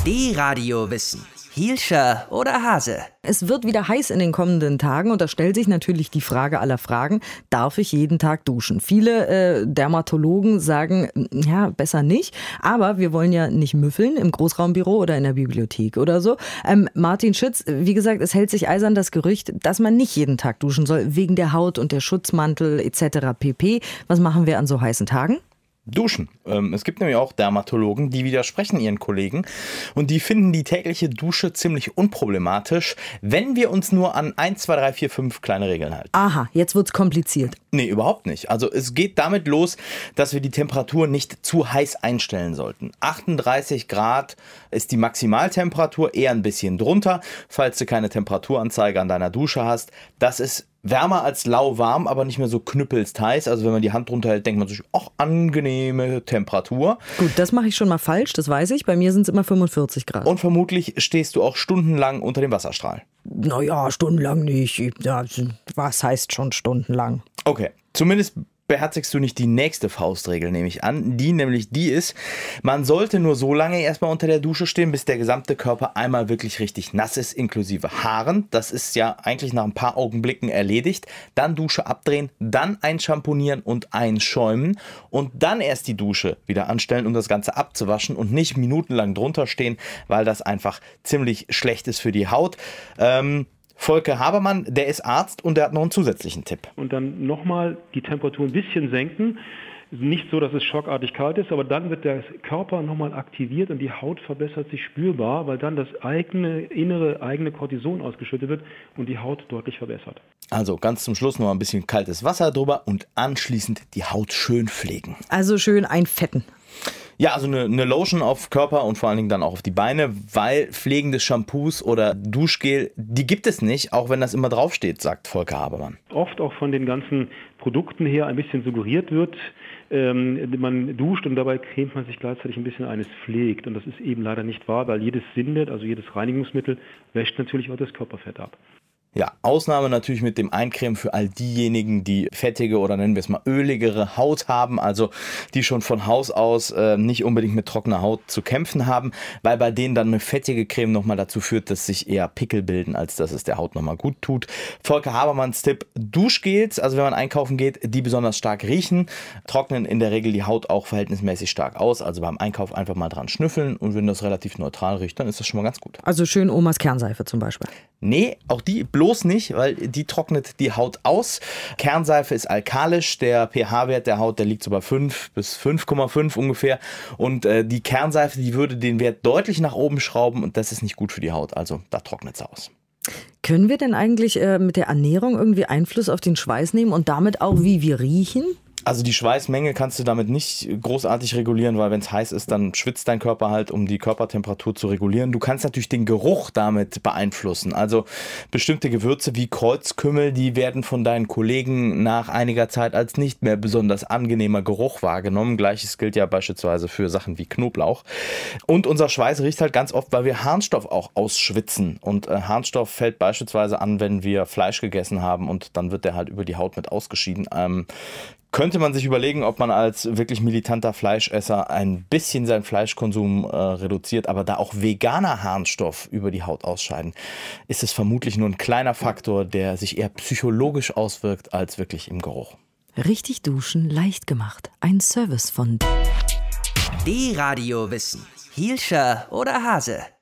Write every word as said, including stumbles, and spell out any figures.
D-Radio Wissen. Hielscher oder Hase? Es wird wieder heiß in den kommenden Tagen und da stellt sich natürlich die Frage aller Fragen, darf ich jeden Tag duschen? Viele äh, Dermatologen sagen, ja, besser nicht, aber wir wollen ja nicht müffeln im Großraumbüro oder in der Bibliothek oder so. Ähm, Martin Schütz, wie gesagt, es hält sich eisern das Gerücht, dass man nicht jeden Tag duschen soll, wegen der Haut und der Schutzmantel et cetera pp. Was machen wir an so heißen Tagen? Duschen. Ähm, es gibt nämlich auch Dermatologen, die widersprechen ihren Kollegen und die finden die tägliche Dusche ziemlich unproblematisch, wenn wir uns nur an eins, zwei, drei, vier, fünf kleine Regeln halten. Aha, jetzt wird's kompliziert. Nee, überhaupt nicht. Also es geht damit los, dass wir die Temperatur nicht zu heiß einstellen sollten. achtunddreißig Grad ist die Maximaltemperatur, eher ein bisschen drunter, falls du keine Temperaturanzeige an deiner Dusche hast. Das ist wärmer als lauwarm, aber nicht mehr so knüppelst heiß. Also wenn man die Hand drunter hält, denkt man sich, ach, angenehme Temperatur. Gut, das mache ich schon mal falsch, das weiß ich. Bei mir sind es immer fünfundvierzig Grad. Und vermutlich stehst du auch stundenlang unter dem Wasserstrahl. Naja, stundenlang nicht. Ja, was heißt schon stundenlang? Okay, zumindest beherzigst du nicht die nächste Faustregel, nehme ich an. Die nämlich die ist, man sollte nur so lange erstmal unter der Dusche stehen, bis der gesamte Körper einmal wirklich richtig nass ist, inklusive Haaren. Das ist ja eigentlich nach ein paar Augenblicken erledigt. Dann Dusche abdrehen, dann einschamponieren und einschäumen und dann erst die Dusche wieder anstellen, um das Ganze abzuwaschen und nicht minutenlang drunter stehen, weil das einfach ziemlich schlecht ist für die Haut. Ähm, Volker Habermann, der ist Arzt und der hat noch einen zusätzlichen Tipp. Und dann nochmal die Temperatur ein bisschen senken. Nicht so, dass es schockartig kalt ist, aber dann wird der Körper nochmal aktiviert und die Haut verbessert sich spürbar, weil dann das eigene, innere, eigene Cortison ausgeschüttet wird und die Haut deutlich verbessert. Also ganz zum Schluss noch ein bisschen kaltes Wasser drüber und anschließend die Haut schön pflegen. Also schön einfetten. Ja, also eine, eine Lotion auf Körper und vor allen Dingen dann auch auf die Beine, weil pflegende Shampoos oder Duschgel, die gibt es nicht, auch wenn das immer draufsteht, sagt Volker Habermann. Oft auch von den ganzen Produkten her ein bisschen suggeriert wird, ähm, man duscht und dabei cremt man sich gleichzeitig ein bisschen eines pflegt. Und das ist eben leider nicht wahr, weil jedes Sinnet, also jedes Reinigungsmittel, wäscht natürlich auch das Körperfett ab. Ja, Ausnahme natürlich mit dem Eincremen für all diejenigen, die fettige oder nennen wir es mal öligere Haut haben, also die schon von Haus aus äh, nicht unbedingt mit trockener Haut zu kämpfen haben, weil bei denen dann eine fettige Creme nochmal dazu führt, dass sich eher Pickel bilden, als dass es der Haut nochmal gut tut. Volker Habermanns Tipp, Duschgels, also wenn man einkaufen geht, die besonders stark riechen, trocknen in der Regel die Haut auch verhältnismäßig stark aus, also beim Einkauf einfach mal dran schnüffeln und wenn das relativ neutral riecht, dann ist das schon mal ganz gut. Also schön Omas Kernseife zum Beispiel. Nee, auch die bloß nicht, weil die trocknet die Haut aus. Kernseife ist alkalisch, der pH-Wert der Haut, der liegt so bei fünf bis fünf Komma fünf ungefähr und äh, die Kernseife, die würde den Wert deutlich nach oben schrauben und das ist nicht gut für die Haut, also da trocknet es aus. Können wir denn eigentlich äh, mit der Ernährung irgendwie Einfluss auf den Schweiß nehmen und damit auch, wie wir riechen? Also die Schweißmenge kannst du damit nicht großartig regulieren, weil wenn es heiß ist, dann schwitzt dein Körper halt, um die Körpertemperatur zu regulieren. Du kannst natürlich den Geruch damit beeinflussen. Also bestimmte Gewürze wie Kreuzkümmel, die werden von deinen Kollegen nach einiger Zeit als nicht mehr besonders angenehmer Geruch wahrgenommen. Gleiches gilt ja beispielsweise für Sachen wie Knoblauch. Und unser Schweiß riecht halt ganz oft, weil wir Harnstoff auch ausschwitzen. Und äh, Harnstoff fällt beispielsweise an, wenn wir Fleisch gegessen haben und dann wird der halt über die Haut mit ausgeschieden. Ähm, Könnte man sich überlegen, ob man als wirklich militanter Fleischesser ein bisschen seinen Fleischkonsum äh, reduziert, aber da auch veganer Harnstoff über die Haut ausscheiden, ist es vermutlich nur ein kleiner Faktor, der sich eher psychologisch auswirkt als wirklich im Geruch. Richtig duschen leicht gemacht. Ein Service von D-Radio Wissen. Hielscher oder Hase?